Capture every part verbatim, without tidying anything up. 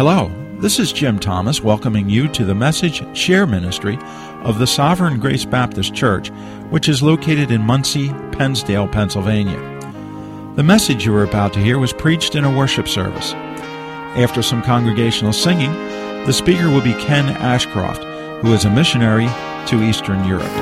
Hello, this is Jim Thomas welcoming you to the Message Share Ministry of the Sovereign Grace Baptist Church, which is located in Muncie, Pennsdale, Pennsylvania. The message you are about to hear was preached in a worship service. After some congregational singing, the speaker will be Ken Ashcroft, who is a missionary to Eastern Europe.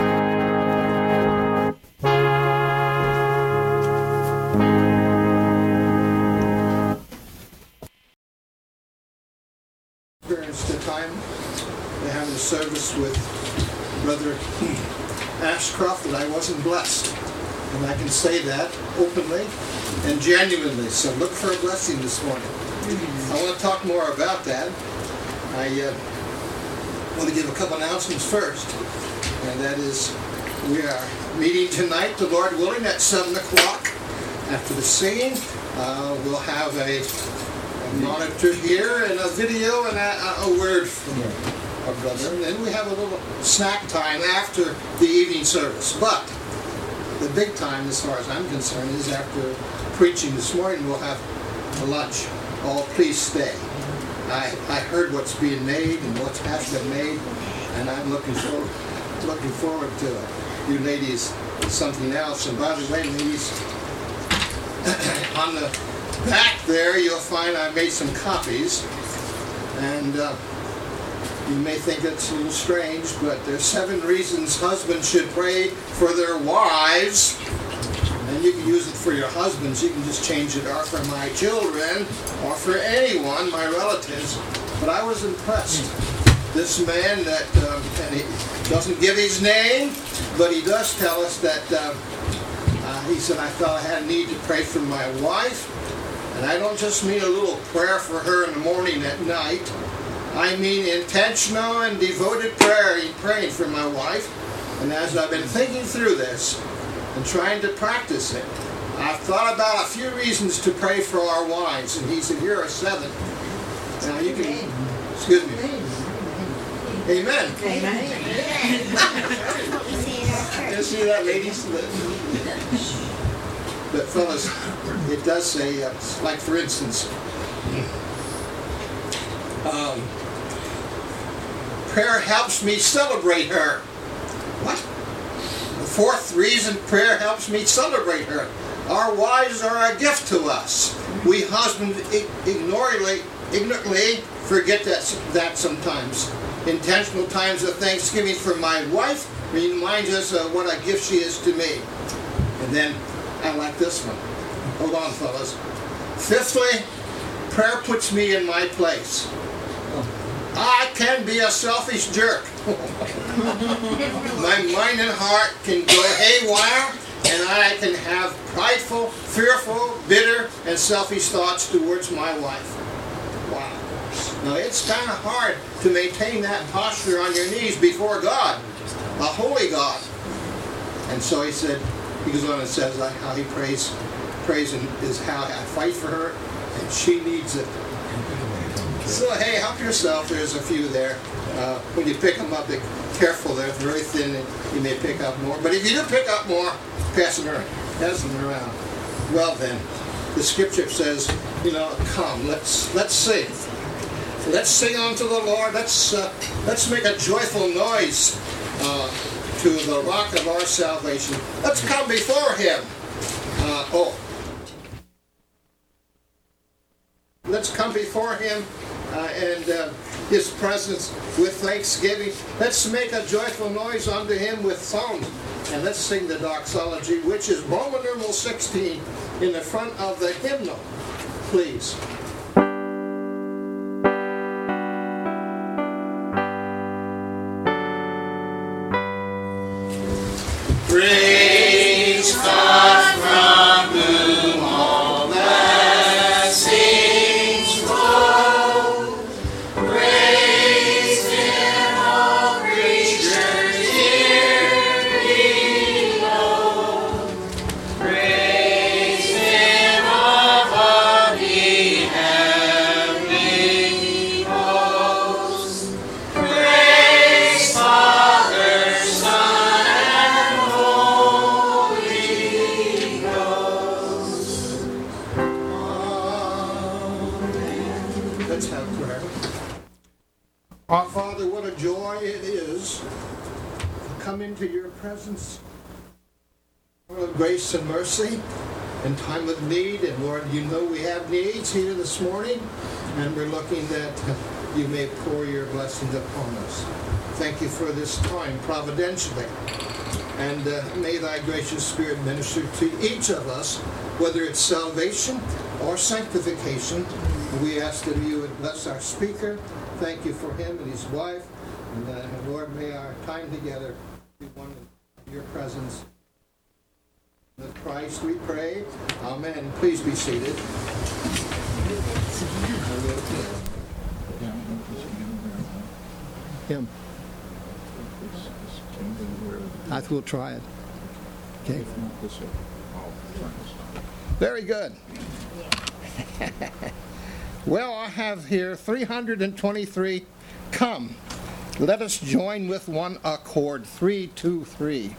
Experienced a time to have a service with Brother Ashcroft that I wasn't blessed. And I can say that openly and genuinely. So look for a blessing this morning. I want to talk more about that. I uh, want to give a couple announcements first. And that is, we are meeting tonight, the Lord willing, at seven o'clock. After the singing, uh, we'll have a, a monitor here and a video and a, a word from our brother. And then we have a little snack time after the evening service. But the big time, as far as I'm concerned, is after preaching this morning, we'll have a lunch. All please stay. I, I heard what's being made and what has been made, and I'm looking forward, looking forward to it. You ladies, something else. And by the way, ladies, on the back there, you'll find I made some copies, and uh, you may think it's a little strange, but there's seven reasons husbands should pray for their wives. And you can use it for your husbands. You can just change it, or for my children, or for anyone, my relatives. But I was impressed. This man that, um, and he doesn't give his name, but he does tell us that, uh, uh, he said, I felt I had a need to pray for my wife. And I don't just mean a little prayer for her in the morning at night. I mean intentional and devoted prayer, praying for my wife. And as I've been thinking through this and trying to practice it, I've thought about a few reasons to pray for our wives. And he said, here are seven. Now you can, excuse me. Amen. Amen. You see that, ladies? But fellas, it does say, uh, like for instance, um, prayer helps me celebrate her. What? The fourth reason prayer helps me celebrate her. Our wives are a gift to us. We husbands ignorantly, ignorantly forget that, that sometimes. Intentional times of thanksgiving for my wife reminds us of what a gift she is to me. And then, I like this one. Hold on, fellas. Fifthly, prayer puts me in my place. I can be a selfish jerk. My mind and heart can go haywire, and I can have prideful, fearful, bitter, and selfish thoughts towards my wife. Wow. Now, it's kind of hard to maintain that posture on your knees before God, a holy God. And so he said, he goes on and says how he prays, prays and is how I fight for her, and she needs it. So hey, help yourself. There's a few there. Uh, when you pick them up, be careful. They're very thin, and you may pick up more. But if you do pick up more, pass them around. Pass them around. Well then, the scripture says, you know, come, let's let's sing. Let's sing unto the Lord. Let's uh, let's make a joyful noise uh, to the rock of our salvation. Let's come before Him. Uh, oh, let's come before Him uh, and uh, His presence with thanksgiving. Let's make a joyful noise unto Him with songs. And let's sing the doxology, which is Roman numeral sixteen in the front of the hymnal. Please. Praise God from whom all blessings flow. Praise Him, all creatures here below. Praise Him, all what He has. Let's have prayer. Our Father, what a joy it is to come into your presence, full of grace and mercy in time of need. And Lord, you know we have needs here this morning, and we're looking that you may pour your blessings upon us. Thank you for this time providentially. And uh, may thy gracious Spirit minister to each of us, whether it's salvation or sanctification. We ask that you would bless our speaker. Thank you for him and his wife. And uh, Lord, may our time together be one in your presence. In Christ we pray. Amen. Please be seated. Him. I will try it. Okay. Very good. Well, I have here three hundred twenty-three. Come, let us join with one accord. Three, two, three.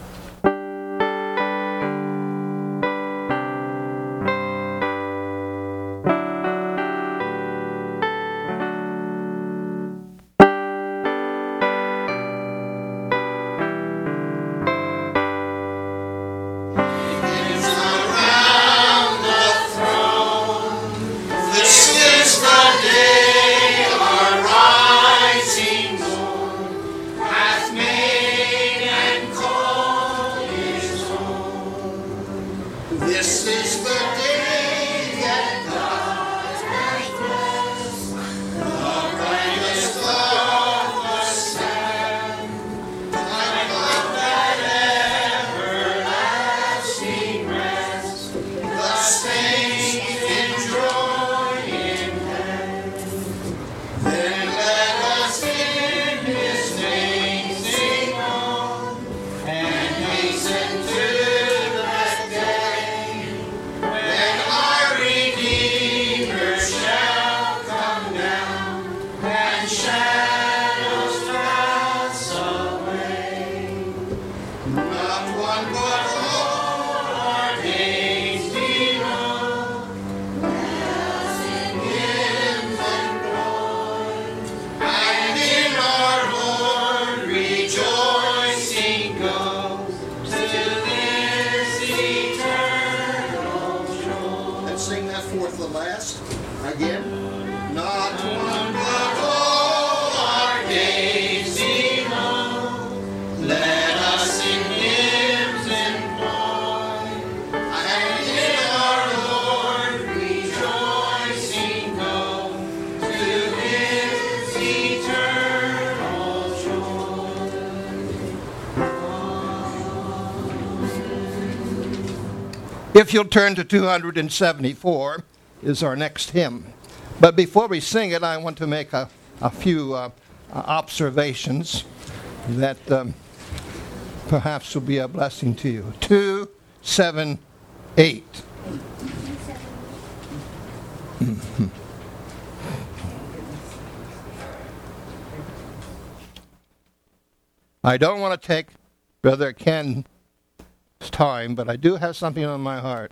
If you'll turn to two hundred seventy-four, is our next hymn. But before we sing it, I want to make a, a few uh, observations that um, perhaps will be a blessing to you. two seventy-eight. I don't want to take Brother Ken's time, but I do have something on my heart.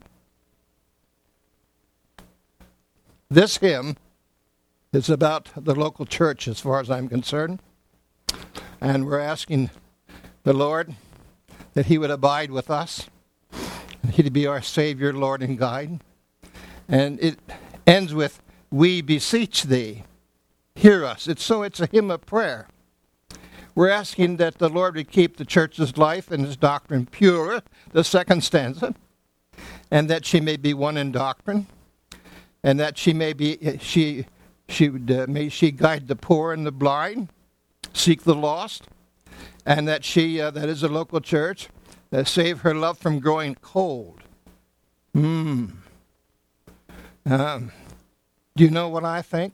This hymn is about the local church as far as I'm concerned. And we're asking the Lord that he would abide with us. He'd be our Savior, Lord, and guide. And it ends with, we beseech thee, hear us. It's so it's a hymn of prayer. We're asking that the Lord would keep the church's life and his doctrine pure, the second stanza, and that she may be one in doctrine, and that she may be she she would uh, may she guide the poor and the blind, seek the lost, and that she uh, that is a local church, uh, save her love from growing cold. Hmm. Um, do you know what I think?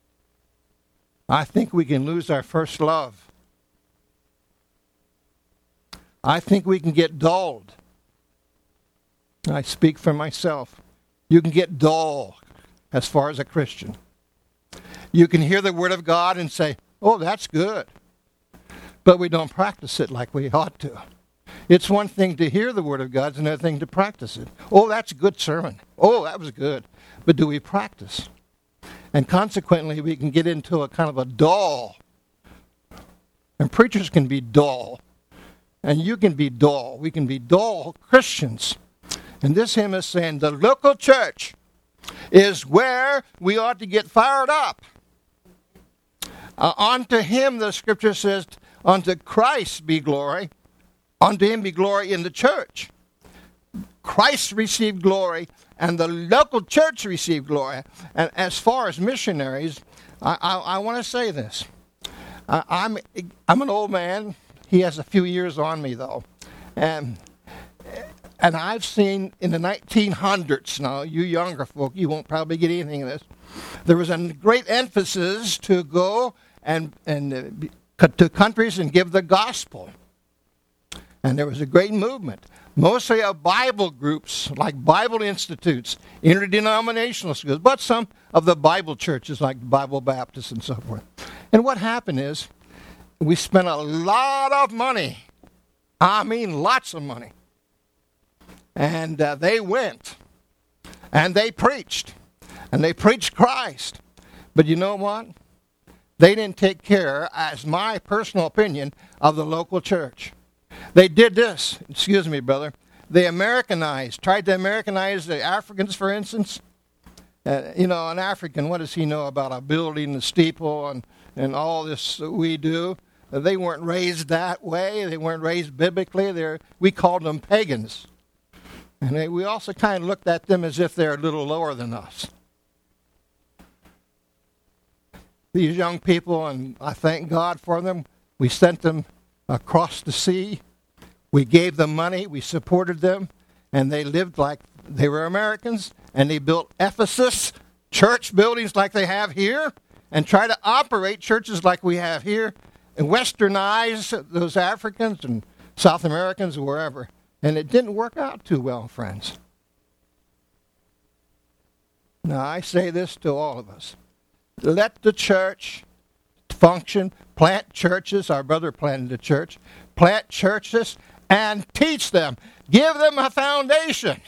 I think we can lose our first love. I think we can get dulled. I speak for myself. You can get dull as far as a Christian. You can hear the Word of God and say, oh, that's good. But we don't practice it like we ought to. It's one thing to hear the Word of God, it's another thing to practice it. Oh, that's a good sermon. Oh, that was good. But do we practice? And consequently, we can get into a kind of a dull. And preachers can be dull. And you can be dull. We can be dull Christians. And this hymn is saying the local church is where we ought to get fired up. Uh, unto him, the scripture says, unto Christ be glory. Unto him be glory in the church. Christ received glory, and the local church received glory. And as far as missionaries, I, I, I want to say this. I, I'm I'm an old man. He has a few years on me, though. And, and I've seen in the nineteen hundreds, now you younger folk, you won't probably get anything of this. There was a great emphasis to go and, and uh, to countries and give the gospel. And there was a great movement. Mostly of Bible groups, like Bible institutes, interdenominational schools, but some of the Bible churches, like Bible Baptists and so forth. And what happened is, we spent a lot of money. I mean, lots of money. And uh, they went, and they preached, and they preached Christ. But you know what? They didn't take care, as my personal opinion, of the local church. They did this, excuse me, brother. They Americanized, tried to Americanize the Africans, for instance. Uh, you know, an African, what does he know about a building, the steeple, and, and all this that we do? Uh, they weren't raised that way. They weren't raised biblically. They're, we called them pagans. And they, we also kind of looked at them as if they're a little lower than us. These young people, and I thank God for them, we sent them across the sea. We gave them money, we supported them, and they lived like they were Americans, and they built Ephesus, church buildings like they have here, and try to operate churches like we have here, and westernize those Africans and South Americans or wherever. And it didn't work out too well, friends. Now, I say this to all of us. Let the church function, plant churches. Our brother planted a church. Plant churches and teach them. Give them a foundation.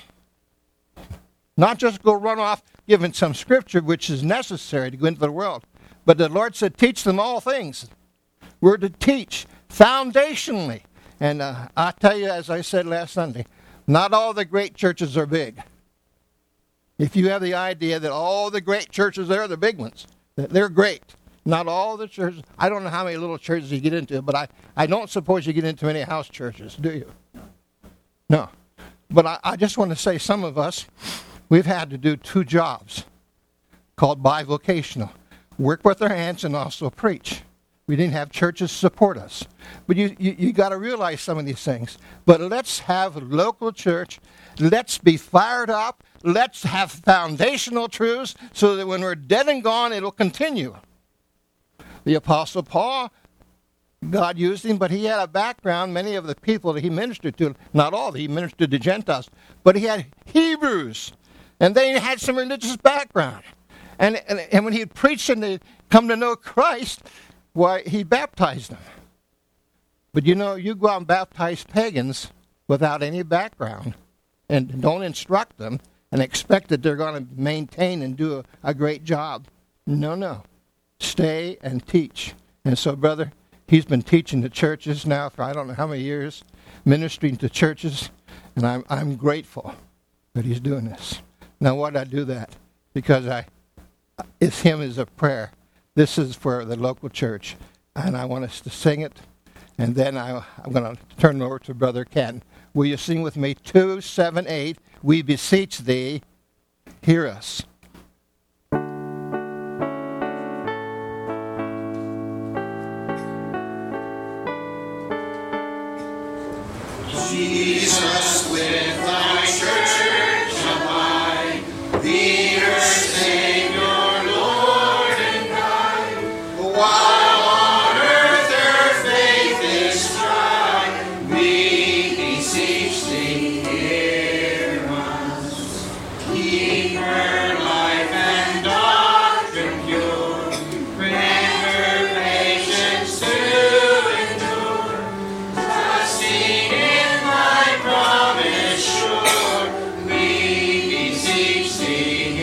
Not just go run off giving some scripture, which is necessary to go into the world. But the Lord said, teach them all things. We're to teach foundationally. And uh, I tell you, as I said last Sunday, not all the great churches are big. If you have the idea that all the great churches there are the big ones, that they're great. Not all the churches. I don't know how many little churches you get into, but I, I don't suppose you get into many house churches, do you? No. But I, I just want to say some of us, we've had to do two jobs called bivocational. Work with our hands and also preach. We didn't have churches support us. But you, you, you got to realize some of these things. But let's have local church. Let's be fired up. Let's have foundational truths so that when we're dead and gone, it'll continue. The Apostle Paul, God used him, but he had a background. Many of the people that he ministered to, not all, he ministered to Gentiles, but he had Hebrews, and they had some religious background. And, and, and when he preached and they come to know Christ, why, he baptized them. But you know, you go out and baptize pagans without any background and don't instruct them and expect that they're going to maintain and do a, a great job. No, no. Stay and teach. And so, brother, he's been teaching the churches now for I don't know how many years, ministering to churches, and I'm I'm grateful that he's doing this. Now, why did I do that? Because I, it's him as a prayer. This is for the local church, and I want us to sing it, and then I, I'm going to turn it over to Brother Ken. Will you sing with me? two seven eight, we beseech thee, hear us. Jesus, with thy church abide, the earth's Savior, Lord and guide. While on earth her faith is tried, we beseech thee, hear us. Keep her life and doctrine pure, grant her patience to endure, trusting in promise sure, we beseech thee.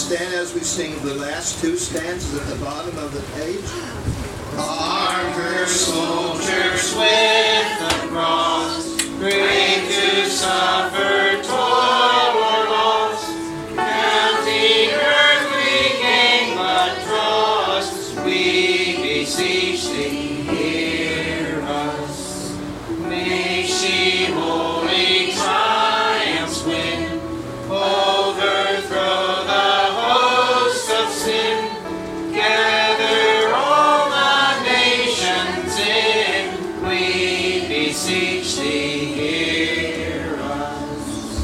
stand as we sing the last two stanzas at the bottom of the page. Armor soldiers with the cross, brave to suffer toil or loss, counting earthly gain but trust, we beseech thee, hear us. May she holy triumphs win, overthrow the host of sin, gather all the nations in, we beseech thee, hear us.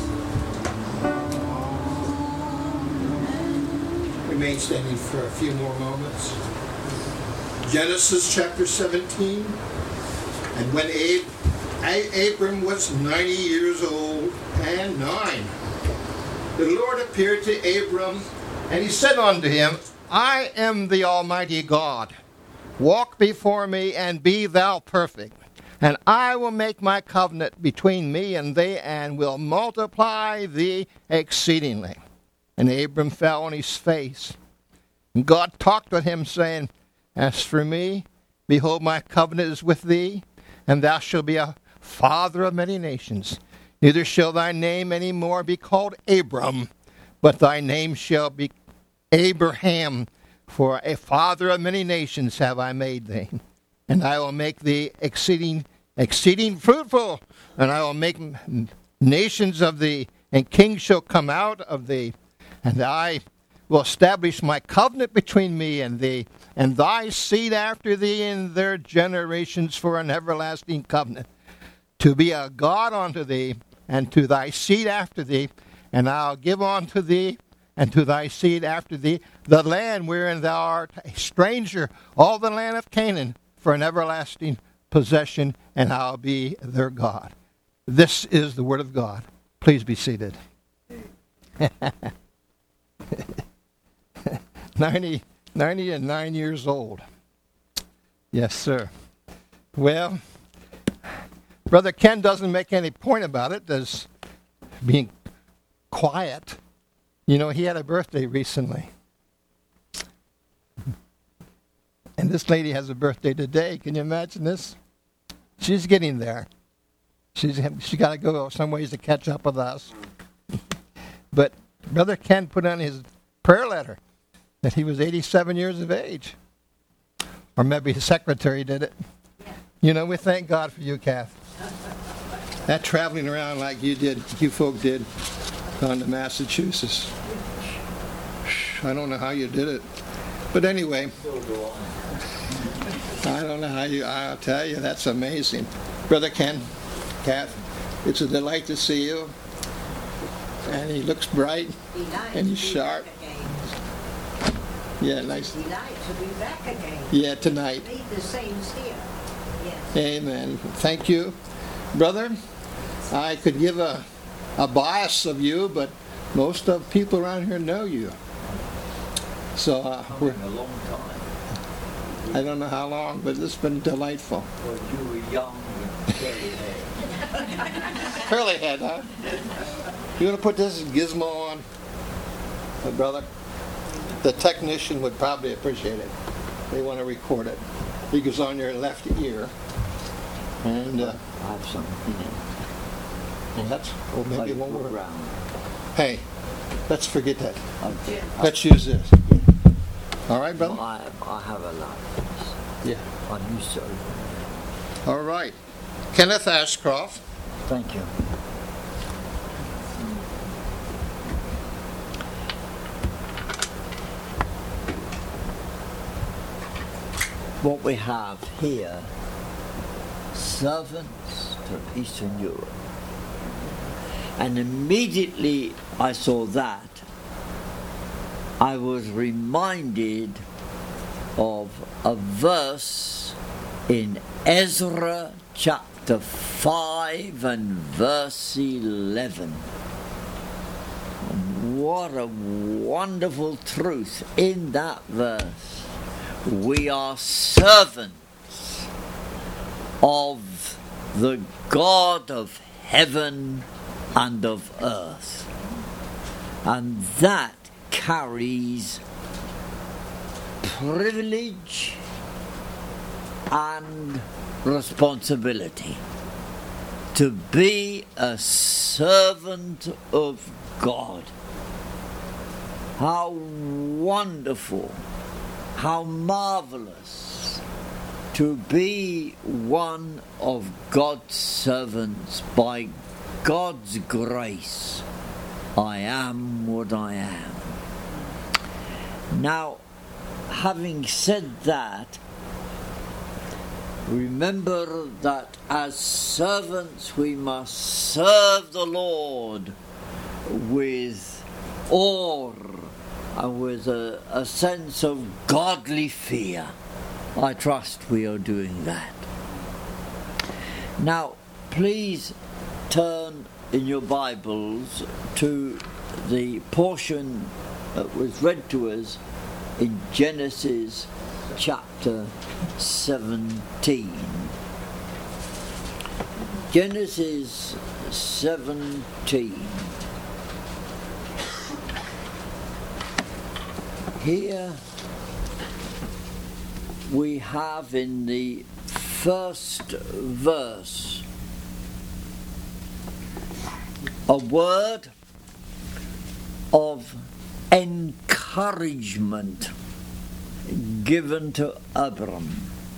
Remain standing for a few more moments. Genesis chapter seventeen. And when Ab- A- Abram was ninety years old and nine, the Lord appeared to Abram, and he said unto him, I am the Almighty God. Walk before me, and be thou perfect. And I will make my covenant between me and thee, and will multiply thee exceedingly. And Abram fell on his face. And God talked with him, saying, As for me, behold, my covenant is with thee, and thou shalt be a father of many nations. Neither shall thy name any more be called Abram, but thy name shall be Abraham, for a father of many nations have I made thee. And I will make thee exceeding, exceeding fruitful, and I will make nations of thee, and kings shall come out of thee. And I will establish my covenant between me and thee, and thy seed after thee in their generations for an everlasting covenant, to be a God unto thee, and to thy seed after thee, and I'll give unto thee, and to thy seed after thee, the land wherein thou art a stranger, all the land of Canaan, for an everlasting possession, and I'll be their God. This is the word of God. Please be seated. ninety, ninety and nine years old. Yes, sir. Well, Brother Ken doesn't make any point about it as being quiet. You know, he had a birthday recently. And this lady has a birthday today. Can you imagine this? She's getting there. She's she got to go some ways to catch up with us. But Brother Ken put on his prayer letter that he was eighty-seven years of age. Or maybe his secretary did it. You know, we thank God for you, Kath. That traveling around like you did, you folk did, gone to Massachusetts. I don't know how you did it. But anyway, I don't know how you, I'll tell you, that's amazing. Brother Ken, Kath, it's a delight to see you. And he looks bright, and he's sharp. Yeah, nice. Delight to be back again. Yeah, tonight. Meet the saints here. Yes. Amen. Thank you. Brother, I could give a, a bias of you, but most of people around here know you. So uh, we're a long time. I don't know how long, but it's been delightful. Well, you were young and curly hair. Curly head, huh? You want to put this gizmo on, uh, brother? The technician would probably appreciate it. They want to record it. It goes on your left ear. And uh, I have some in it. well, that's well, maybe it won't work. Round. Hey, let's forget that. Okay. Let's use this. All right, brother? I, I have a lot of this. Yeah. I'm used to it. All right. Kenneth Ashcroft. Thank you. What we have here, servants to Eastern Europe. And immediately I saw that, I was reminded of a verse in Ezra chapter five and verse eleven. What a wonderful truth in that verse. We are servants of the God of heaven and of earth. And that carries privilege and responsibility to be a servant of God. How wonderful, how marvelous to be one of God's servants. By God's grace, I am what I am. Now, having said that, remember that as servants we must serve the Lord with awe and with a, a sense of godly fear. I trust we are doing that. Now, please turn in your Bibles to the portion that was read to us in Genesis chapter seventeen. Genesis seventeen. Here we have in the first verse a word of encouragement given to Abram,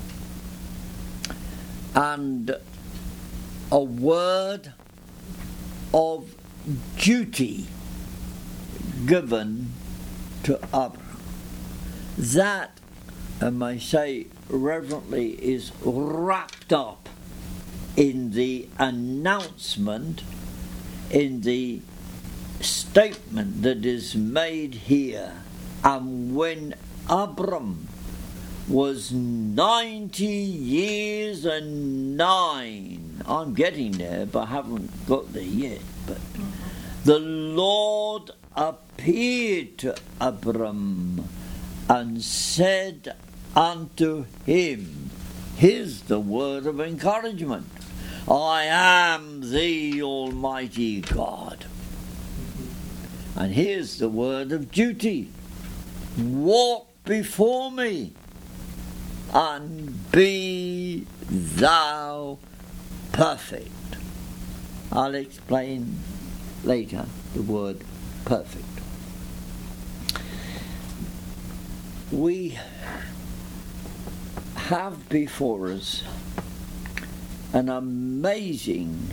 and a word of duty given to Abram. That, I may say reverently, is wrapped up in the announcement, in the statement that is made here. And when Abram was ninety years and nine, I'm getting there, but I haven't got there yet, but the Lord appeared to Abram and said unto him, here's the word of encouragement, I am the Almighty God. And here's the word of duty, walk before me and be thou perfect. I'll explain later the word perfect. We have before us an amazing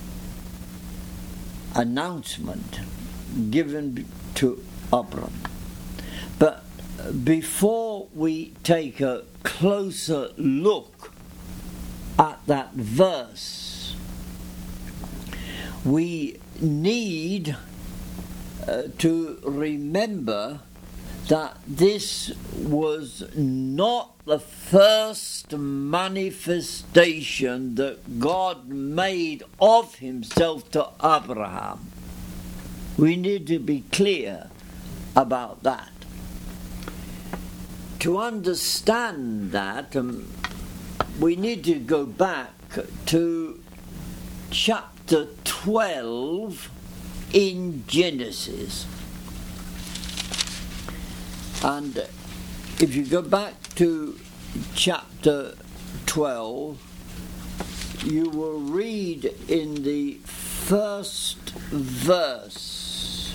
announcement given to Abram. But before we take a closer look at that verse, we need uh, to remember that this was not the first manifestation that God made of himself to Abraham. We need to be clear about that. To understand that, um, we need to go back to chapter twelve in Genesis. And if you go back to chapter twelve, you will read in the first verse.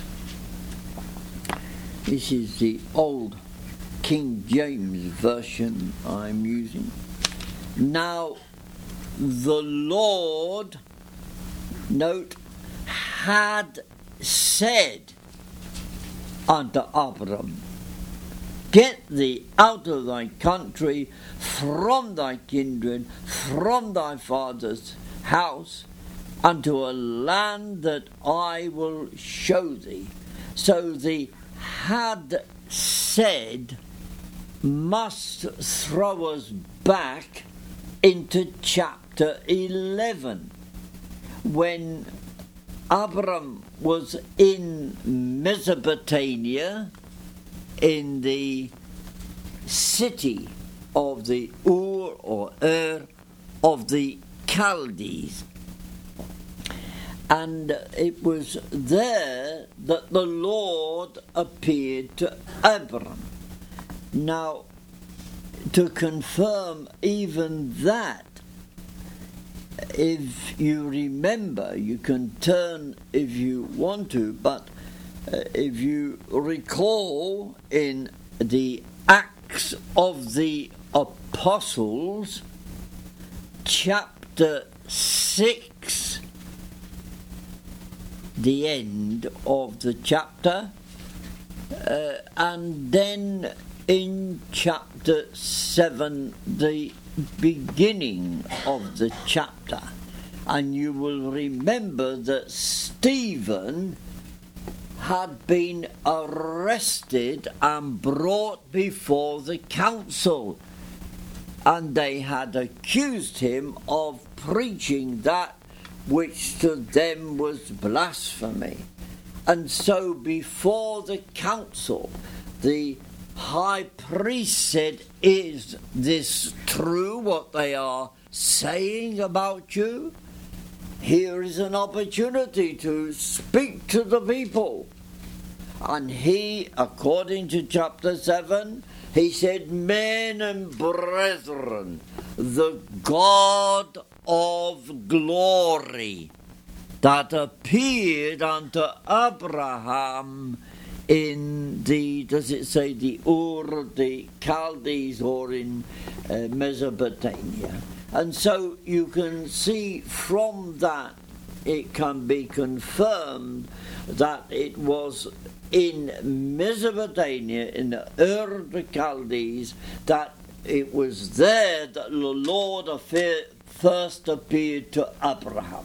This is the old King James version I'm using. Now the Lord, note, had said unto Abram, get thee out of thy country, from thy kindred, from thy father's house, unto a land that I will show thee. So the had said must throw us back into chapter eleven, when Abram was in Mesopotamia, in the city of the Ur or Ur of the Chaldees. And it was there that the Lord appeared to Abram. Now, to confirm even that, if you remember, you can turn if you want to, but uh, if you recall in the Acts of the Apostles, chapter six, the end of the chapter, uh, and then in chapter seven, the beginning of the chapter. And you will remember that Stephen had been arrested and brought before the council, and they had accused him of preaching that which to them was blasphemy. And so before the council, the high priest said, "Is this true, what they are saying about you? Here is an opportunity to speak to the people." And he, according to chapter seven, he said, "Men and brethren, the God of glory that appeared unto Abraham in the, does it say the Ur, the Chaldees, or in uh, Mesopotamia?" And so you can see from that it can be confirmed that it was in Mesopotamia, in the Ur of the Chaldees, that it was there that the Lord first appeared to Abraham.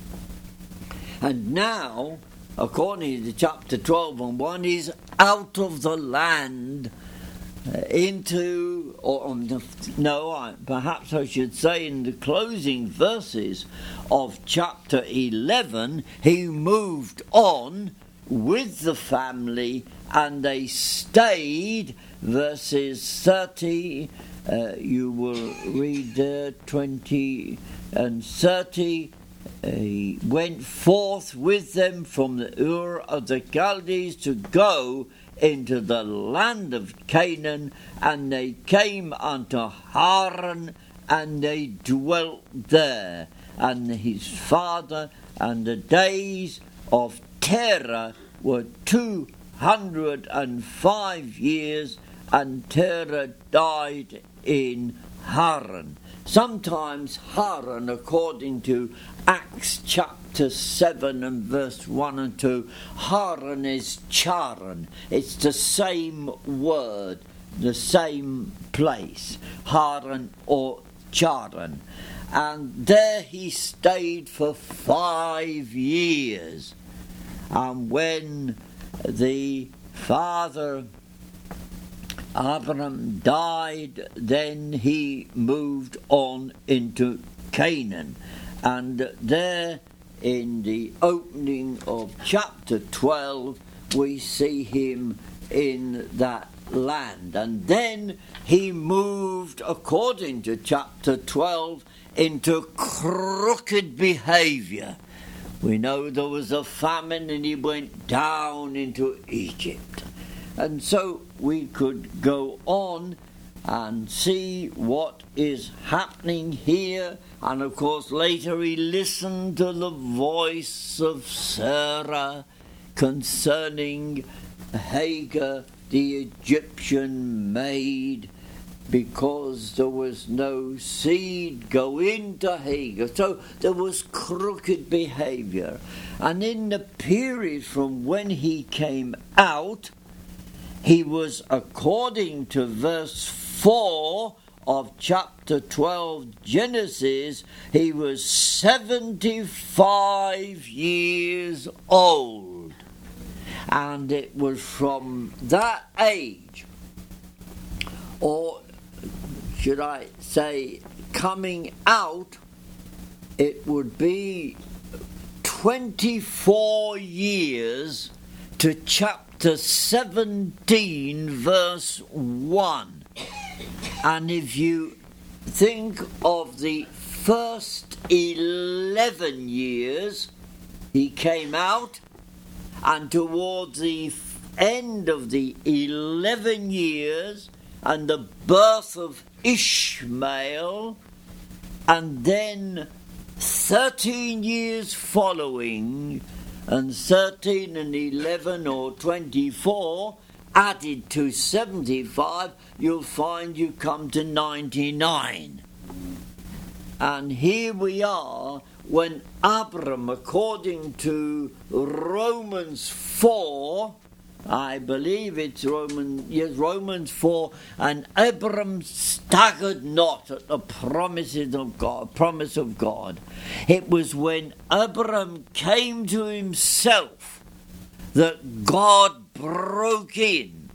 And now, according to chapter twelve and one, he's out of the land uh, into, or um, no, I, perhaps I should say in the closing verses of chapter eleven, he moved on with the family, and they stayed, verses thirty, uh, you will read uh, twenty and thirty, he went forth with them from the Ur of the Chaldees to go into the land of Canaan, and they came unto Haran, and they dwelt there. And his father, and the days of Terah were two hundred and five years, and Terah died in Haran. Sometimes Haran, according to Acts chapter seven and verse one and two, Haran is Charan. It's the same word, the same place, Haran or Charan. And there he stayed for five years. And when the father Abraham died, then he moved on into Canaan. And there in the opening of chapter twelve, we see him in that land. And then he moved, according to chapter twelve, into crooked behaviour. We know there was a famine and he went down into Egypt. And so we could go on and see what is happening here. And of course later he listened to the voice of Sarah concerning Hagar, the Egyptian maid, because there was no seed go into Hagar. So there was crooked behaviour. And in the period from when he came out, he was, according to verse four of chapter twelve Genesis, he was seventy-five years old. And it was from that age, or should I say coming out, it would be twenty-four years to chapter seventeen verse one. And if you think of the first eleven years, he came out, and towards the end of the eleven years and the birth of Ishmael, and then thirteen years following, and thirteen and eleven or twenty-four added to seventy-five, you'll find you come to ninety-nine. And here we are when Abram, according to Romans four, I believe it's Roman, yes, Romans four, and Abram staggered not at the promises of God, promise of God. It was when Abram came to himself that God broke in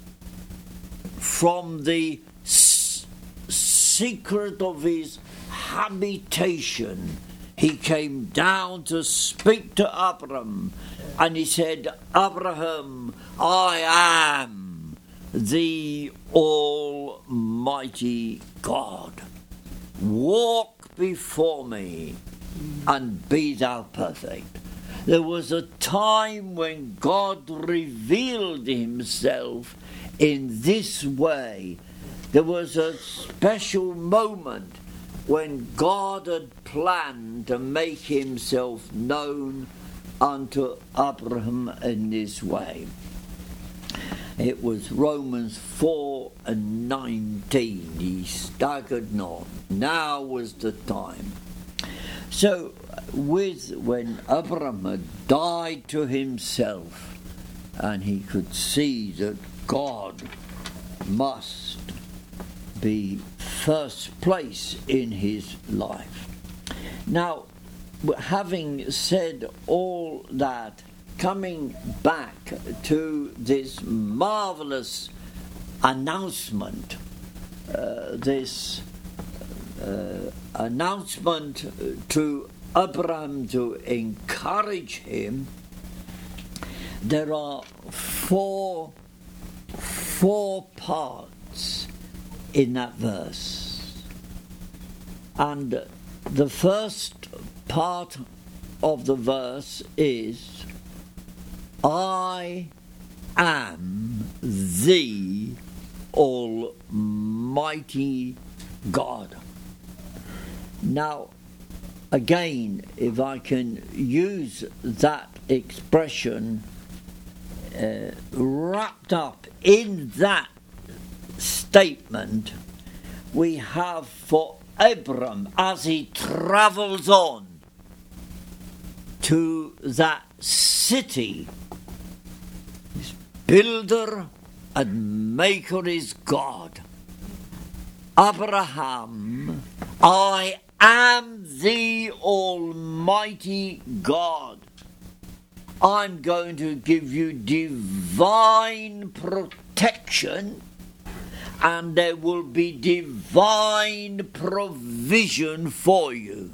from the s- secret of his habitation. He came down to speak to Abram, and he said, Abraham, I am the Almighty God. Walk before me and be thou perfect. There was a time when God revealed himself in this way. There was a special moment when God had planned to make himself known unto Abraham in this way. It was Romans four and nineteen. He staggered not. Now was the time. So, with when Abraham had died to himself, and he could see that God must be first place in his life. Now, having said all that, coming back to this marvelous announcement, uh, this uh, announcement to Abraham to encourage him, there are four, four parts in that verse. And the first part of the verse is, I am the Almighty God. Now, again, if I can use that expression uh, wrapped up in that statement, we have for Abram, as he travels on to that city, his builder and maker is God. Abraham, I am the Almighty God. I'm going to give you divine protection, and there will be divine provision for you.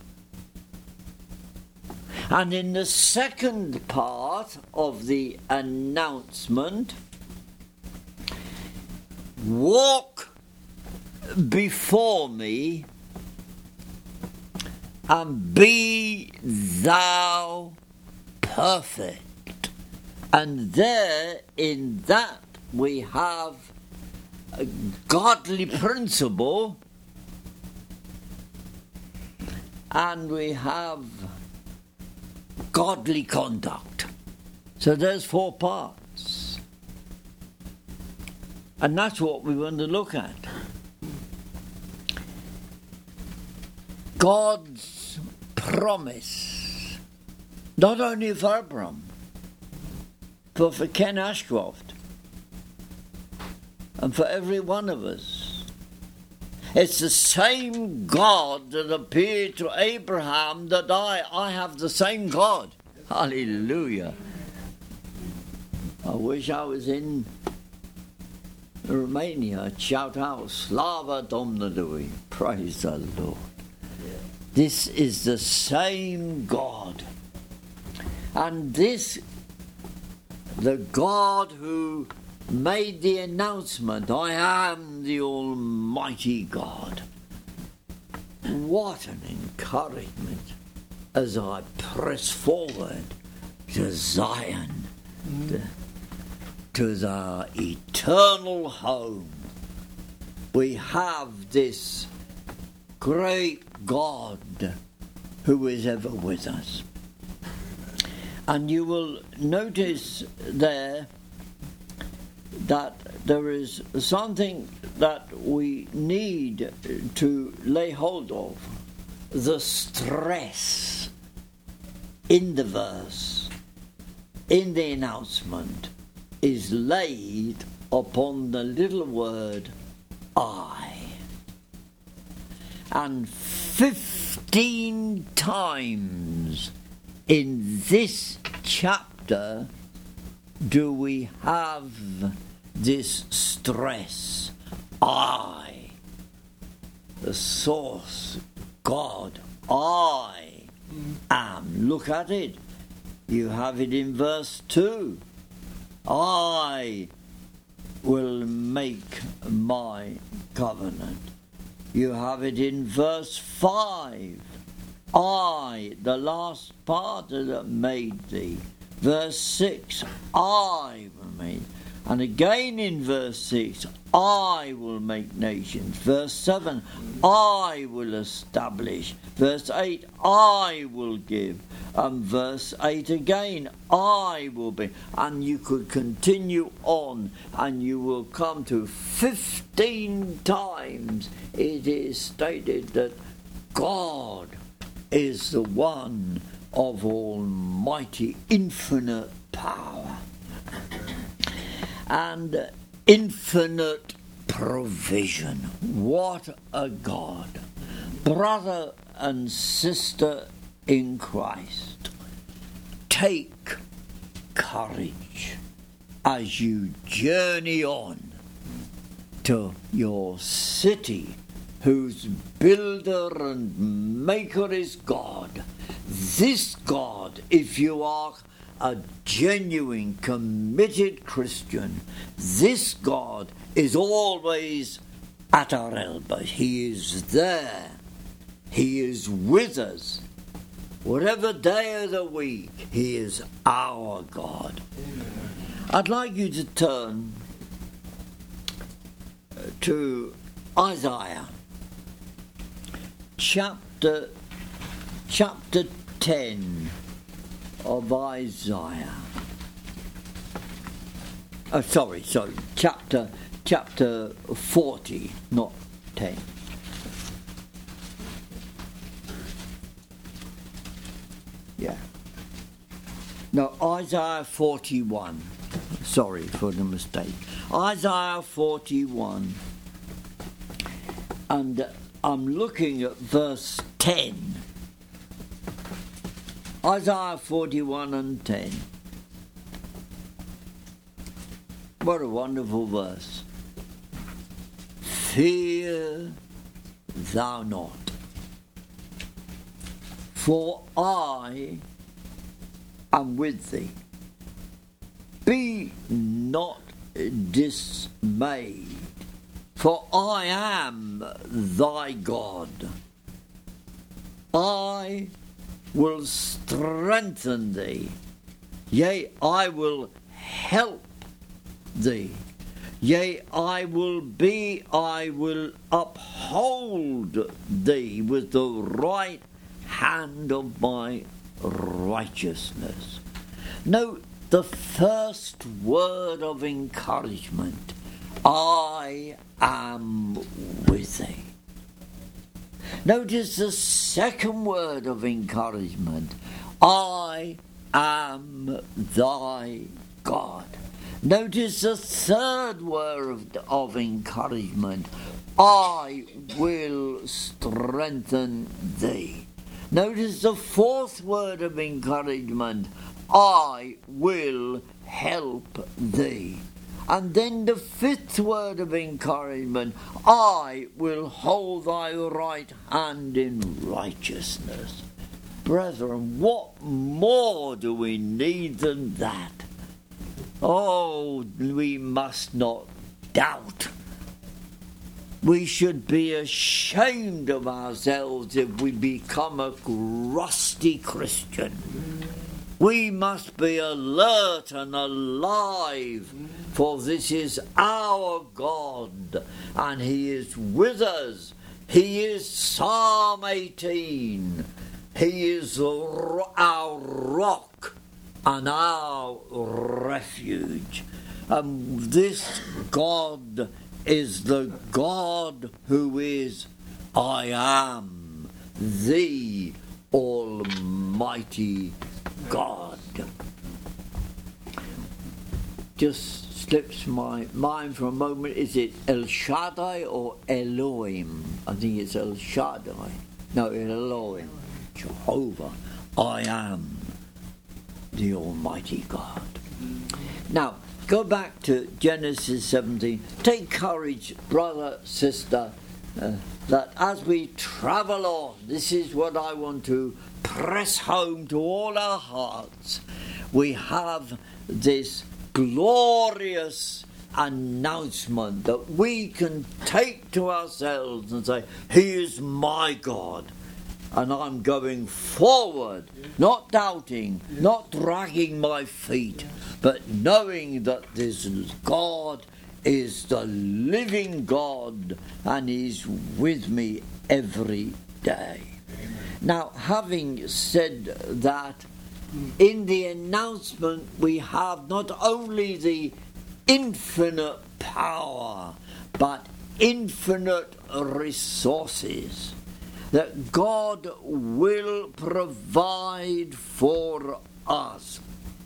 And in the second part of the announcement, walk before me and be thou perfect. And there in that we have a godly principle, and we have godly conduct. So there's four parts. And that's what we want to look at. God's promise, not only for Abraham, but for Ken Ashcroft, and for every one of us. It's the same God that appeared to Abraham that I, I have the same God. Hallelujah. I wish I was in Romania. I'd shout out, Slava Domnului, praise the Lord. This is the same God. And this, the God who made the announcement, I am the Almighty God. What an encouragement as I press forward to Zion, to, to the eternal home. We have this great God who is ever with us. And you will notice there that there is something that we need to lay hold of. The stress in the verse, in the announcement, is laid upon the little word I. And fifteen times in this chapter do we have this stress. I, the source, God, I am. Look at it. You have it in verse two. I will make my covenant. You have it in verse five. I, the last part that made thee. Verse six, I will make. And again in verse six, I will make nations. Verse seven, I will establish. Verse eight, I will give. And verse eight again, I will be. And you could continue on, and you will come to fifteen times it is stated that God is the one of almighty infinite power and infinite provision. What a God. Brother and sister in Christ, take courage as you journey on to your city, whose builder and maker is God. This God, if you are a genuine, committed Christian, this God is always at our elbows. He is there. He is with us. Whatever day of the week, He is our God. Amen. I'd like you to turn to Isaiah chapter chapter ten of Isaiah. Oh, sorry, sorry, chapter chapter forty, not ten. Yeah. No, Isaiah forty-one. Sorry for the mistake. Isaiah forty-one. And I'm looking at verse ten. Isaiah forty-one and ten. What a wonderful verse. Fear thou not, for I am with thee. Be not dismayed, for I am thy God. I will strengthen thee, yea, I will help thee. Yea, I will be, I will uphold thee with the right hand of my righteousness. Note the first word of encouragement. I am with thee. Notice the second word of encouragement. I am thy God. Notice the third word of, of encouragement. I will strengthen thee. Notice the fourth word of encouragement. I will help thee. And then the fifth word of encouragement. I will hold thy right hand in righteousness. Brethren, what more do we need than that? Oh, we must not doubt. We should be ashamed of ourselves if we become a rusty Christian. We must be alert and alive, for this is our God, and He is with us. He is Psalm eighteen. He is our rock and our refuge. And this God is the God who is I am, the Almighty God. Just slips my mind for a moment. Is it El Shaddai or Elohim? I think it's El Shaddai. No, Elohim. Jehovah. I am the Almighty God. Now, go back to Genesis seventeen. Take courage, brother, sister, uh, that as we travel on, this is what I want to press home to all our hearts. We have this glorious announcement that we can take to ourselves and say, He is my God, and I'm going forward, not doubting, not dragging my feet, but knowing that this God is the living God and He's with me every day. Now, having said that, in the announcement we have not only the infinite power, but infinite resources that God will provide for us.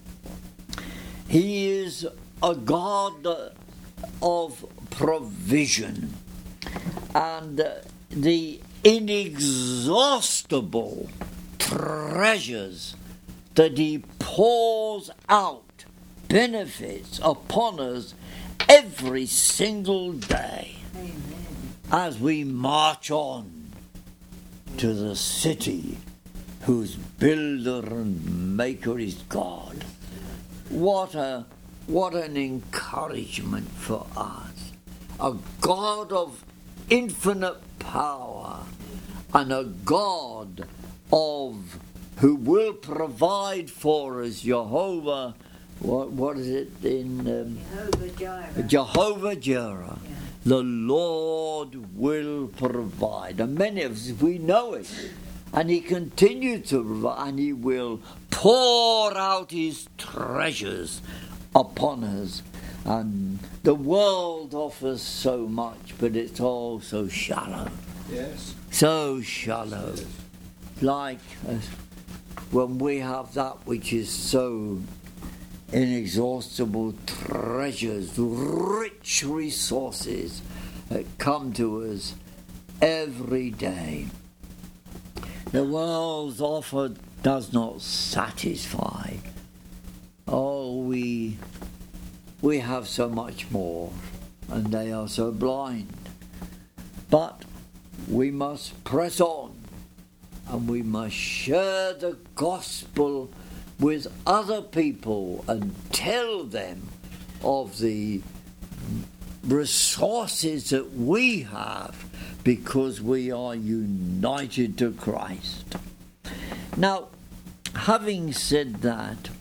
He is a God of provision, and the inexhaustible treasures that He pours out benefits upon us every single day. Amen. As we march on to the city whose builder and maker is God. What a what an encouragement for us. A God of infinite power, and a God of who will provide for us. Jehovah, what what is it in um, Jehovah Jireh. Jehovah Jireh. Yeah. The Lord will provide, and many of us, we know it, and He continues to provide, and He will pour out His treasures upon us. And the world offers so much, but it's all so shallow. Yes. So shallow. Like uh, when we have that which is so inexhaustible treasures, rich resources that come to us every day. The world's offer does not satisfy. Oh, we we have so much more, and they are so blind. But we must press on, and we must share the gospel with other people and tell them of the resources that we have because we are united to Christ. Now, having said that,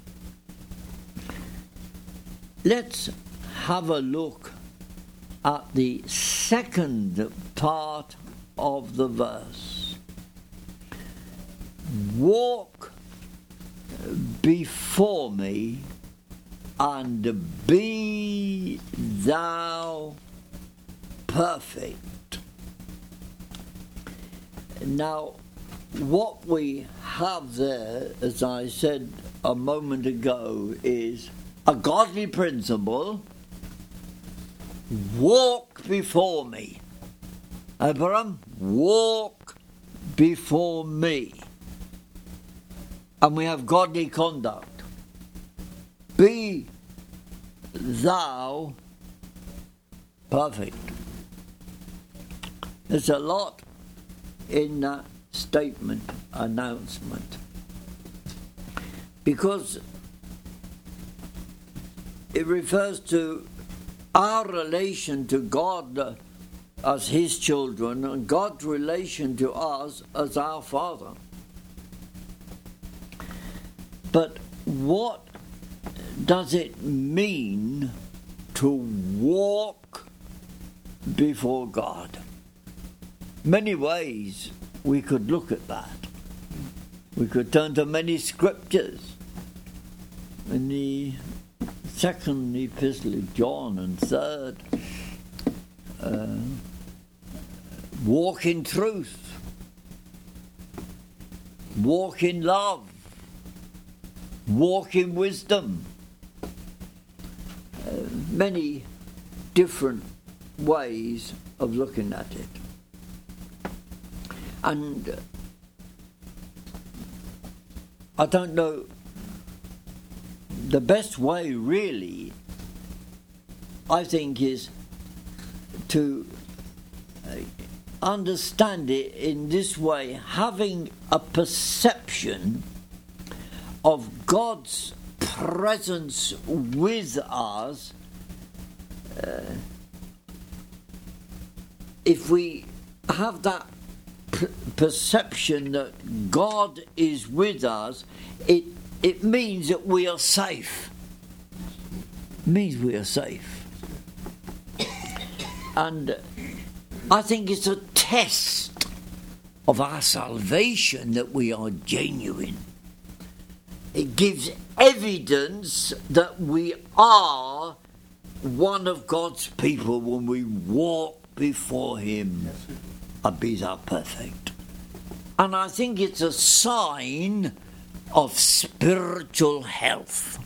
let's have a look at the second part of the verse. Walk before me, and be thou perfect. Now, what we have there, as I said a moment ago, is a godly principle. Walk before me. Abraham, walk before me. And we have godly conduct. Be thou perfect. There's a lot in that statement, announcement. Because it refers to our relation to God as His children, and God's relation to us as our Father. But what does it mean to walk before God? Many ways we could look at that. We could turn to many scriptures. In the second epistle of John and third, uh, walk in truth, walk in love, walk in wisdom. Uh, many different ways of looking at it. And uh, I don't know, the best way really, I think, is to understand it in this way, having a perception of God's presence with us. Uh, if we have that p- perception that God is with us, it it means that we are safe. It means we are safe. And I think it's a test of our salvation that we are genuine. It gives evidence that we are one of God's people when we walk before Him and be that perfect. And I think it's a sign of spiritual health.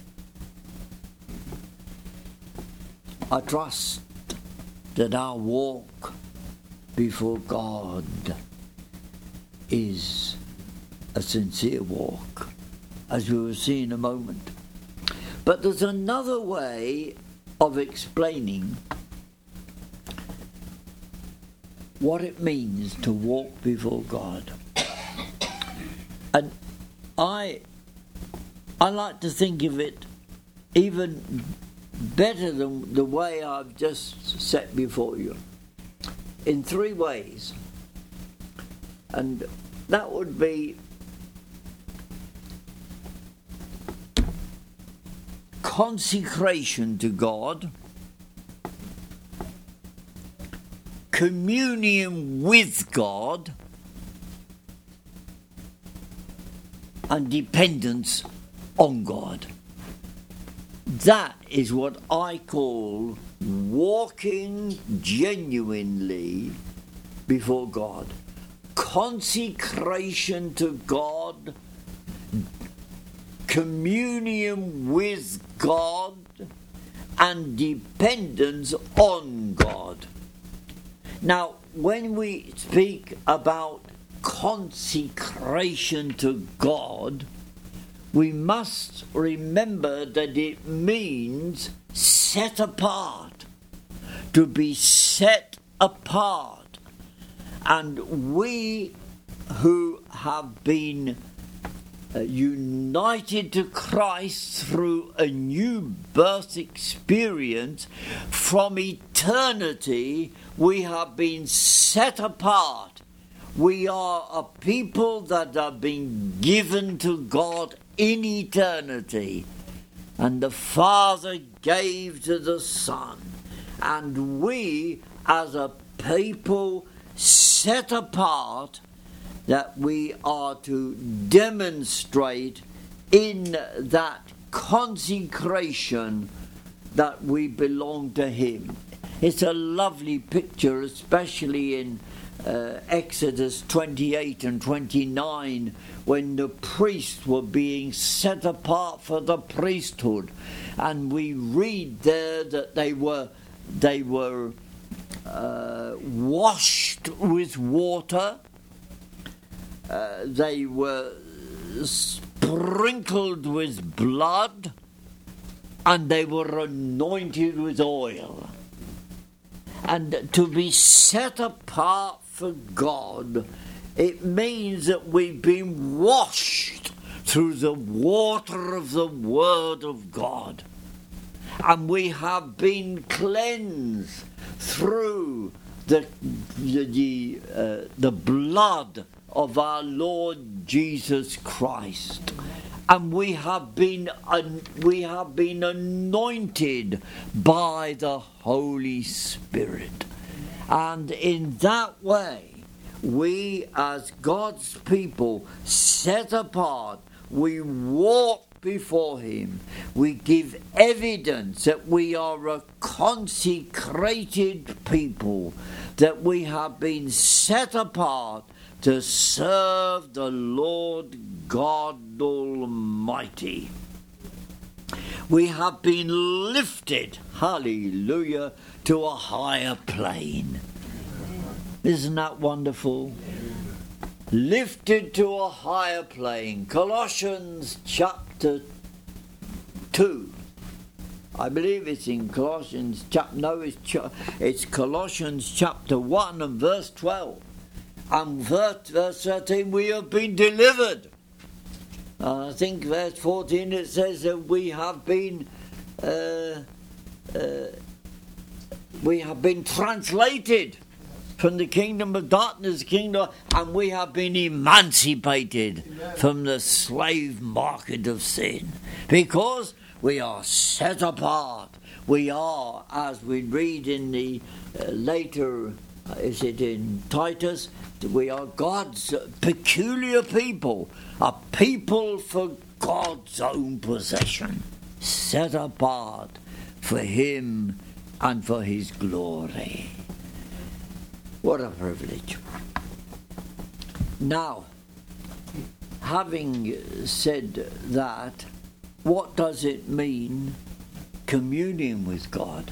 I trust that our walk before God is a sincere walk, as we will see in a moment. But there's another way of explaining what it means to walk before God. And I I like to think of it even better than the way I've just set before you, in three ways. And that would be consecration to God, communion with God, and dependence on God. That is what I call walking genuinely before God. Consecration to God, communion with God, and dependence on God. Now, when we speak about consecration to God, we must remember that it means set apart, to be set apart. And we who have been uh, united to Christ through a new birth experience, from eternity we have been set apart. We are a people that have been given to God in eternity, and the Father gave to the Son, and we as a people set apart, that we are to demonstrate in that consecration that we belong to Him. It's a lovely picture, especially in Uh, Exodus twenty-eight and twenty-nine, when the priests were being set apart for the priesthood, and we read there that they were they were uh, washed with water, uh, they were sprinkled with blood, and they were anointed with oil. And to be set apart for God, it means that we've been washed through the water of the Word of God, and we have been cleansed through the the uh, the blood of our Lord Jesus Christ. And we have been un- we have been anointed by the Holy Spirit. And in that way, we as God's people, set apart, we walk before Him. We give evidence that we are a consecrated people, that we have been set apart to serve the Lord God Almighty. We have been lifted, hallelujah, to a higher plane. Isn't that wonderful? Lifted to a higher plane. Colossians chapter two. I believe it's in Colossians chapter, no, it's, ch- it's Colossians chapter one and verse twelve. And verse, verse thirteen, we have been delivered. Uh, I think verse fourteen, it says that we have been uh, uh, we have been translated from the kingdom of darkness, kingdom, and we have been emancipated Amen. From the slave market of sin, because we are set apart. We are, as we read in the uh, later, uh, is it in Titus, we are God's peculiar people, a people for God's own possession, set apart for Him and for His glory. What a privilege. Now, having said that, what does it mean communing with God?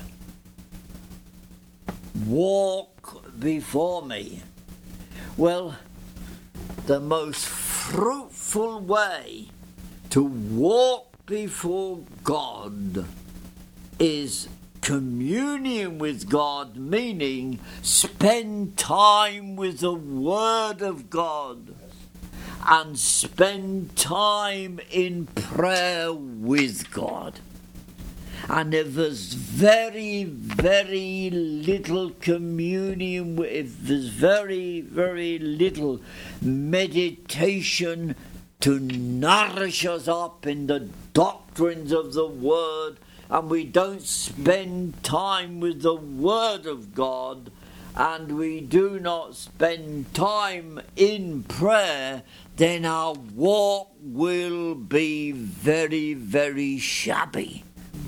Walk before me. Well, the most fruitful way to walk before God is communion with God, meaning spend time with the Word of God and spend time in prayer with God. And if there's very, very little communion, if there's very, very little meditation to nourish us up in the doctrines of the Word, and we don't spend time with the Word of God, and we do not spend time in prayer, then our walk will be very, very shabby.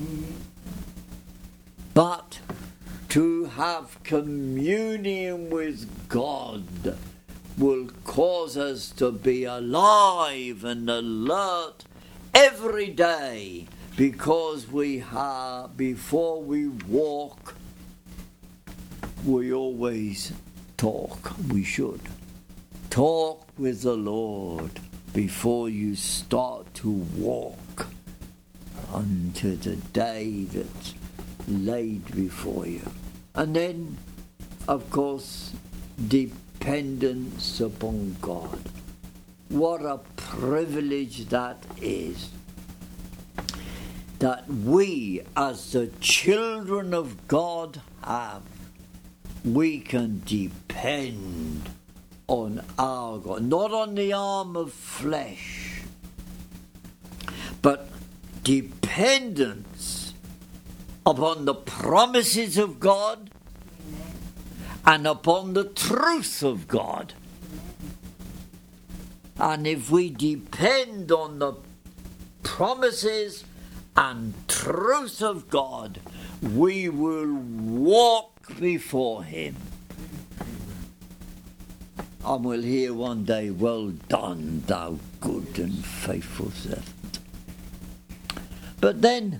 But to have communion with God will cause us to be alive and alert every day, because we have, before we walk, we always talk. We should talk with the Lord before you start to walk unto the day that's laid before you. And then, of course, dependence upon God. What a privilege that is, that we as the children of God have. We can depend on our God, not on the arm of flesh, but dependence upon the promises of God and upon the truth of God. And if we depend on the promises and truth of God, we will walk before Him. And we'll hear one day, "Well done, thou good and faithful servant." But then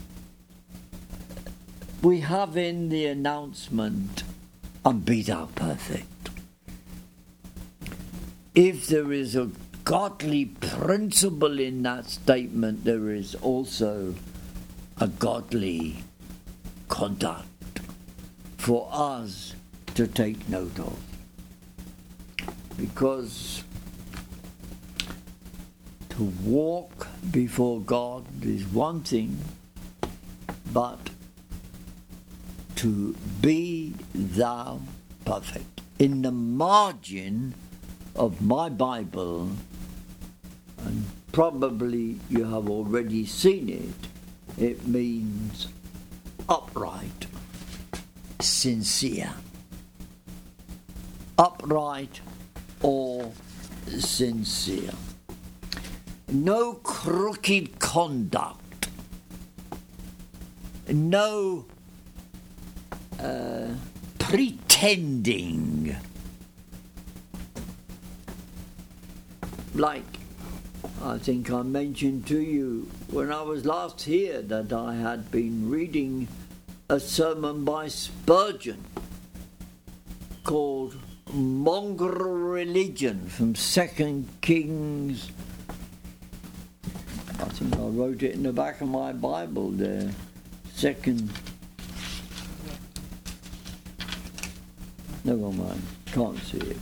we have in the announcement, "And be thou perfect." If there is a godly principle in that statement, there is also a godly conduct for us to take note of. Because to walk before God is one thing, but to be thou perfect. In the margin of my Bible, and probably you have already seen it. It means upright, sincere. Upright or sincere. No crooked conduct. No uh, pretending. Like I think I mentioned to you when I was last here that I had been reading a sermon by Spurgeon called Mongrel Religion from Second Kings. I think I wrote it in the back of my Bible there. Second. Never mind, can't see it.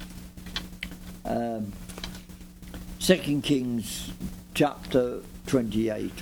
Um, Second Kings chapter twenty-eight.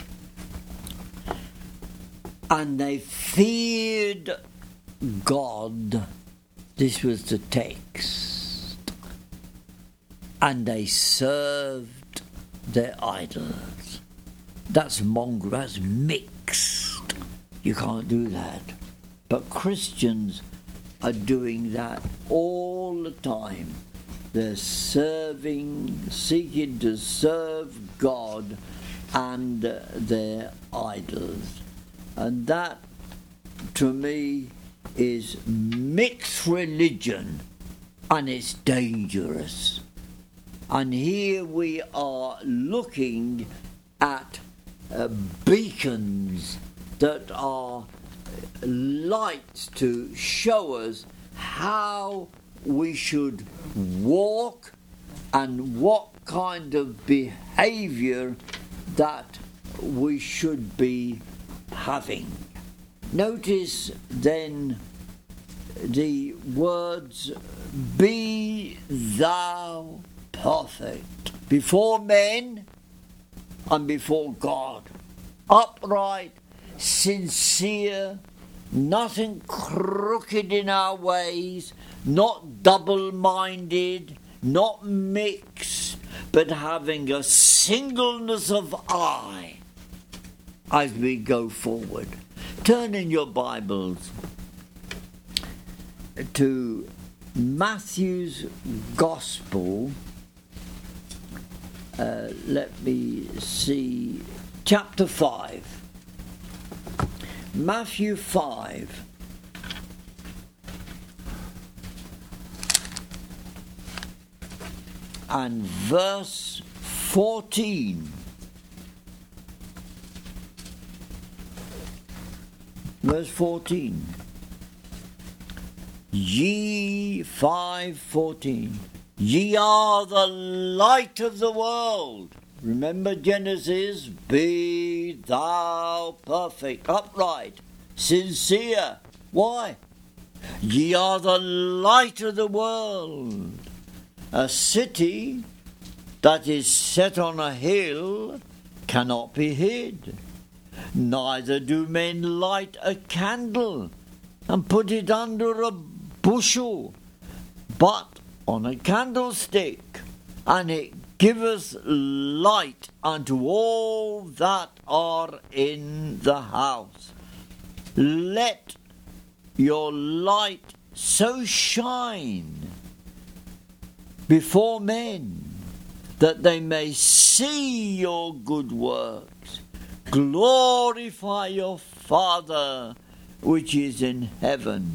And they feared God. This was the text. And they served their idols. That's mongrel, that's mixed. You can't do that. But Christians are doing that all the time. They're serving, seeking to serve God and uh, their idols. And that, to me, is mixed religion, and it's dangerous. And here we are looking at uh, beacons that are lights to show us how we should walk and what kind of behavior that we should be having. Notice then the words, be thou perfect before men and before God, upright, sincere, nothing crooked in our ways, not double-minded, not mixed, but having a singleness of eye as we go forward. Turn in your Bibles to Matthew's Gospel. Uh, let me see, chapter five. Matthew five. And verse fourteen. Verse fourteen. Ye five fourteen. Ye are the light of the world. Remember Genesis, be thou perfect, upright, sincere. Why? Ye are the light of the world. A city that is set on a hill cannot be hid. Neither do men light a candle and put it under a bushel, but on a candlestick, and it giveth light unto all that are in the house. Let your light so shine before men that they may see your good works. Glorify your Father which is in heaven.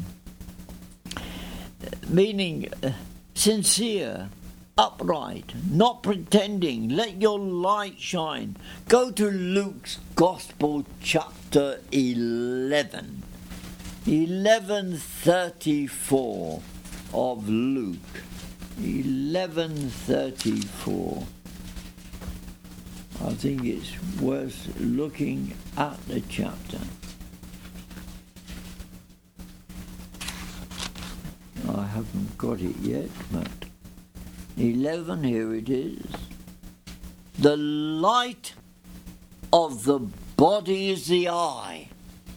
Meaning uh, sincere, upright, not pretending. Let your light shine. Go to Luke's Gospel, chapter eleven. eleven thirty-four of Luke. eleven thirty-four. I think it's worth looking at the chapter. I haven't got it yet, but eleven, here it is. The light of the body is the eye.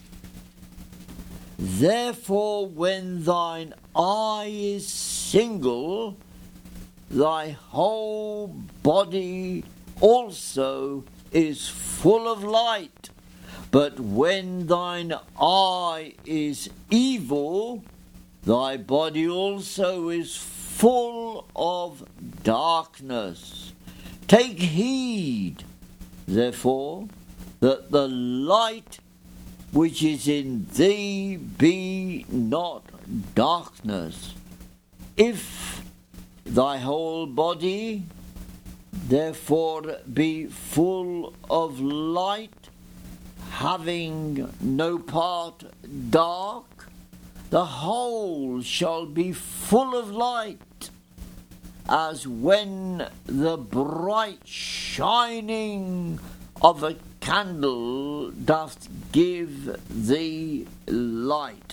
Therefore, when thine eye is single, thy whole body also is full of light. But when thine eye is evil, thy body also is full of darkness. Take heed, therefore, that the light which is in thee be not darkness. If thy whole body therefore be full of light, having no part dark, the whole shall be full of light, as when the bright shining of a candle doth give thee light.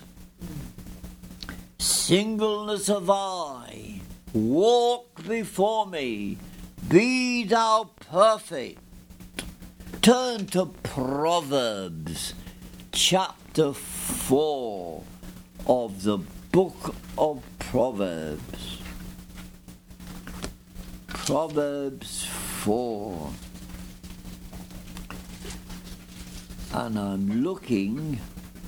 Singleness of eye, walk before me, be thou perfect. Turn to Proverbs chapter four of the book of Proverbs. Proverbs four. And I'm looking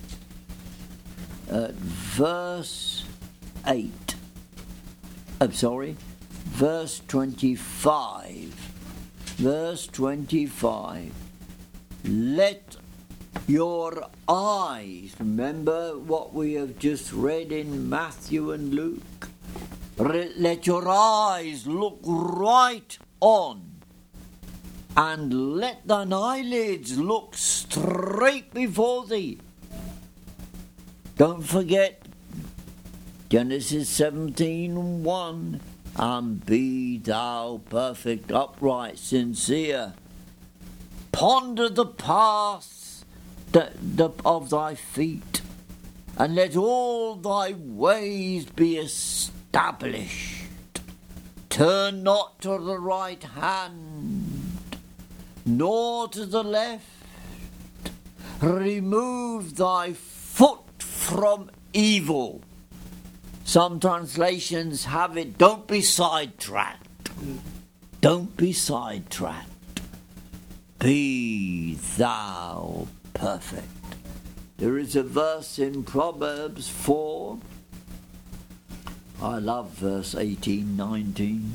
at verse eight. I'm sorry, verse twenty-five. Verse twenty-five. Let your eyes, remember what we have just read in Matthew and Luke, let your eyes look right on, and let thine eyelids look straight before thee. Don't forget Genesis seventeen one, and be thou perfect, upright, sincere. Ponder the paths of thy feet, and let all thy ways be established. Turn not to the right hand, nor to the left. Remove thy foot from evil. Some translations have it, don't be sidetracked. Don't be sidetracked. Be thou perfect. There is a verse in Proverbs four. I love verse eighteen, nineteen.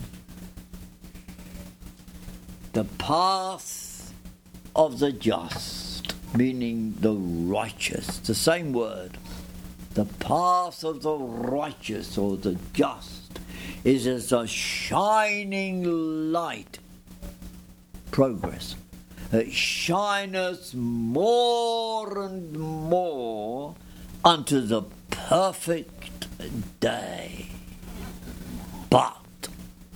The path of the just, meaning the righteous, the same word. The path of the righteous or the just is as a shining light. Progress. It shineth more and more unto the perfect day. But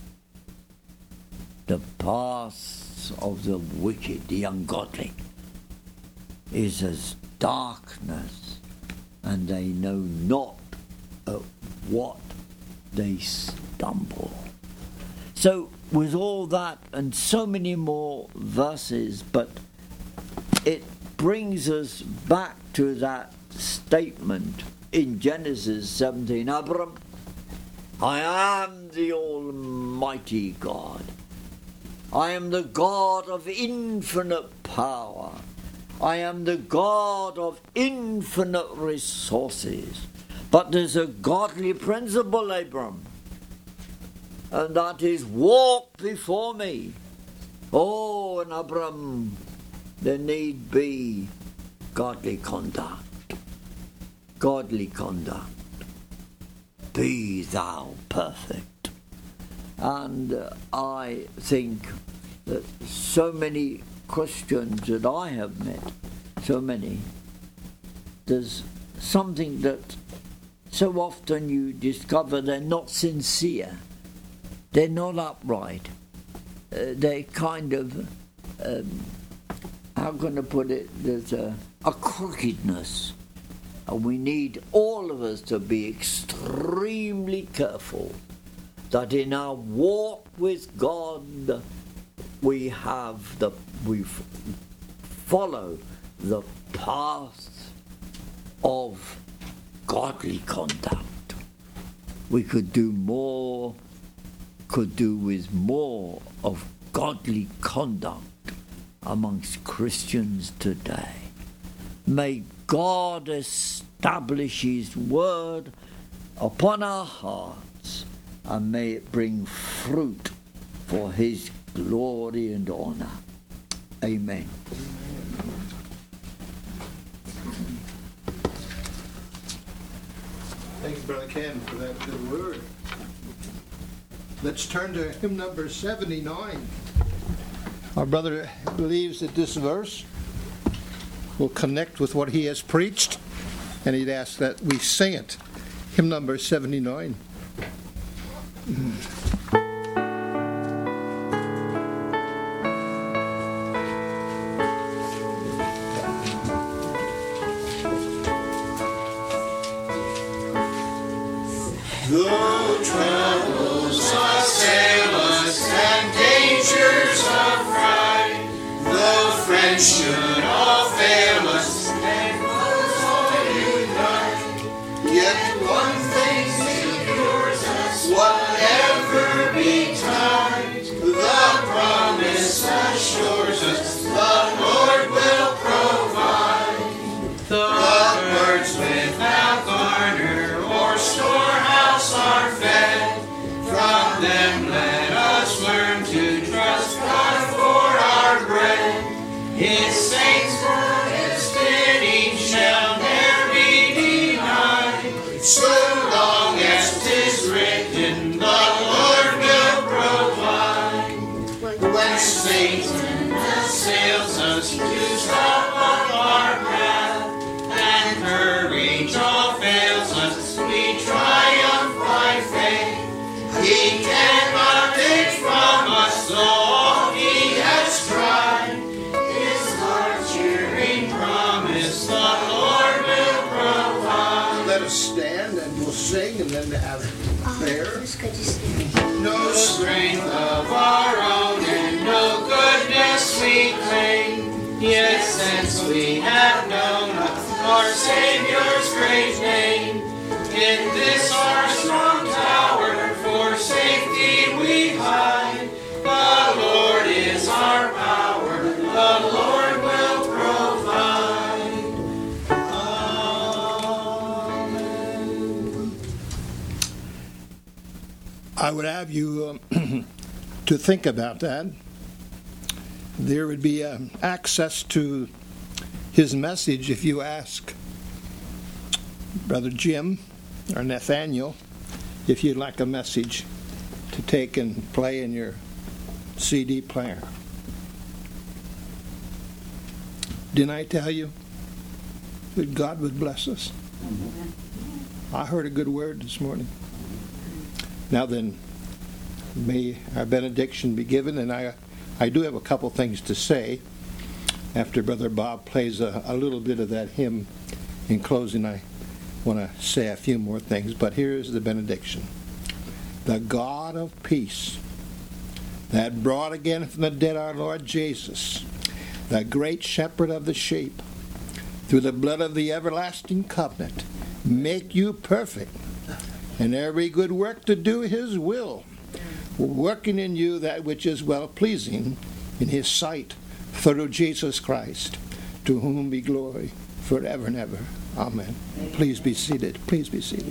the path of the wicked, the ungodly, is as darkness, and they know not at what they stumble. So, with all that and so many more verses, but it brings us back to that statement in Genesis seventeen. Abram, I am the Almighty God. I am the God of infinite power. I am the God of infinite resources. But there's a godly principle, Abram, and that is walk before me. Oh, and Abram, there need be godly conduct. Godly conduct. Be thou perfect. And uh, I think that so many Christians that I have met, so many, there's something that so often you discover they're not sincere. They're not upright. Uh, they kind of, um, how can I put it, there's a, a crookedness. And we need all of us to be extremely careful that in our walk with God we have the, we follow the path of godly conduct. We could do more, could do with more of godly conduct amongst Christians today. May God establish His word upon our hearts, and may it bring fruit for His glory and honor. Amen. Thank you, Brother Ken, for that good word. Let's turn to hymn number seventy-nine. Our brother believes that this verse will connect with what he has preached, and he'd ask that we sing it. Hymn number seventy-nine. Though troubles assail us and dangers affright, though friends should all fail us and foes all unite, yet one thing secures us, whatever betide. The promise assures us the Lord will provide. The birds without garner or storehouse are fed. From them let us learn to trust God for our bread. His saints for His bidding shall ne'er be denied. So long as 'tis written, the Lord will provide. When Satan assails us to stop up our path, and courage all fails us, we triumph by faith. He cannot take from us all He has tried. His heart-cheering promise the Lord will provide. Let us stand and we'll sing and then have prayer. No strength of our own and no goodness we claim, yet since we have known our Savior's great name, in this our strong tower for safety we hide. The Lord is our power, the Lord will provide. Amen. I would have you um, to think about that. There would be um, access to his message if you ask Brother Jim or Nathaniel if you'd like a message to take and play in your C D player. Didn't I tell you that God would bless us? I heard a good word this morning. Now then, may our benediction be given, and I I do have a couple things to say after Brother Bob plays a, a little bit of that hymn. In closing, I want to say a few more things, but here is the benediction. The God of peace, that brought again from the dead our Lord Jesus, the great shepherd of the sheep, through the blood of the everlasting covenant, make you perfect in every good work to do His will, working in you that which is well-pleasing in His sight, through Jesus Christ, to whom be glory forever and ever. Amen. Please be seated. Please be seated.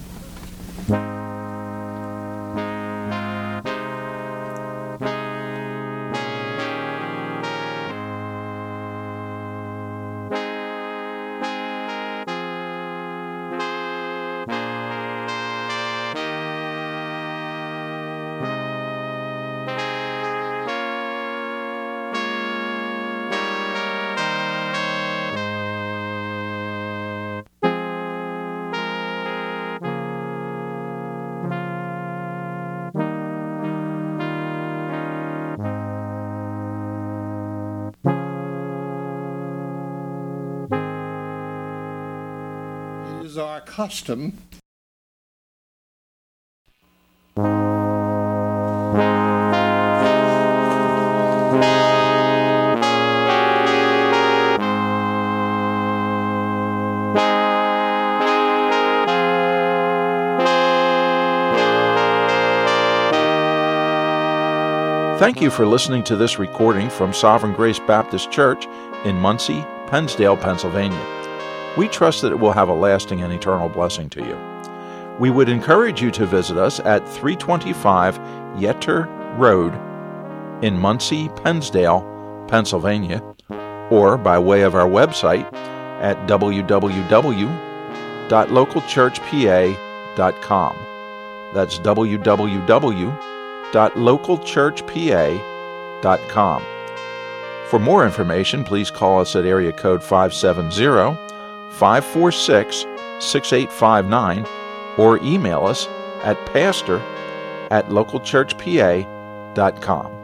Our custom Thank you for listening to this recording from Sovereign Grace Baptist Church in Muncie, Pennsdale, Pennsylvania. We trust that it will have a lasting and eternal blessing to you. We would encourage you to visit us at three twenty-five Yetter Road in Muncie, Pennsdale, Pennsylvania, or by way of our website at w w w dot local church p a dot com. That's w w w dot local church p a dot com. For more information, please call us at area code five seven zero, five four six, six eight five nine or email us at pastor at local church p a dot com.